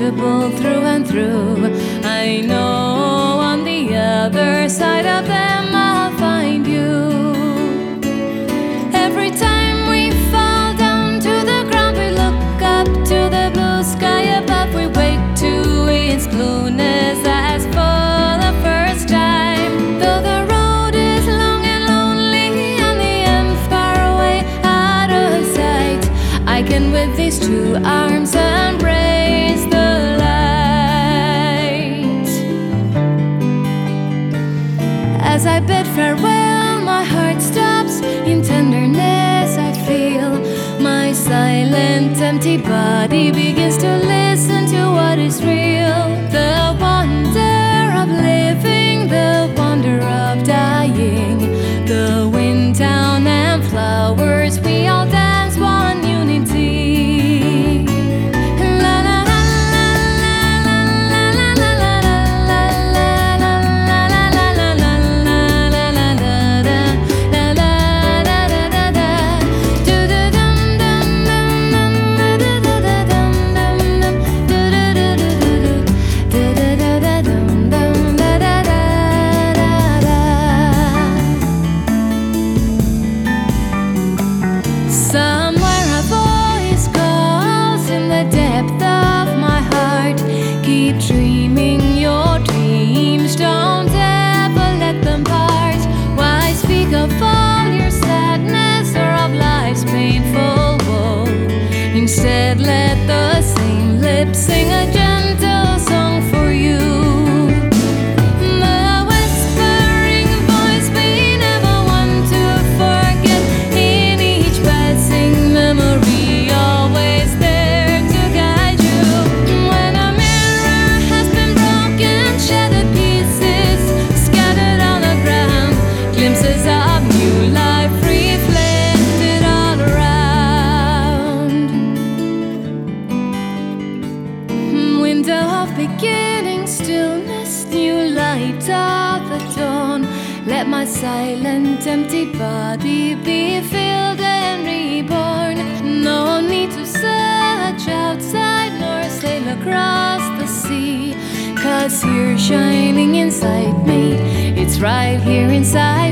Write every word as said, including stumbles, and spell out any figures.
indestructible through and through. I know on the other side of them I'll find you. Every time we fall down to the ground, we look up to the blue sky above. We wake to its blueness as for the first time. Though the road is long and lonely and the end far away out of sight, I can with these two arms embrace the light. As I bid farewell, my heart stops. In tenderness I feel my silent, empty body begins to listen to what is real. The wonder of living, the wonder of dying. The wind down and flowers, we all dance one unity. La la la la la la la la la la la la Somewhere a voice calls in the depth of my heart. Keep dreaming your dreams, don't ever let them part. Why speak of all your sadness or of life's painful woe? Instead let the same lips sing a gentle song for you. The whispering voice we never want to forget. In each passing memory, always there to guide you. When a mirror has been broken, shattered pieces scattered on the ground, glimpses of new life reflected all around. Window of beginning, stillness, new light of the dawn. Let my silent, empty body be filled and reborn. No need to search outside nor sail across the sea, 'cause here shining inside me, it's right here inside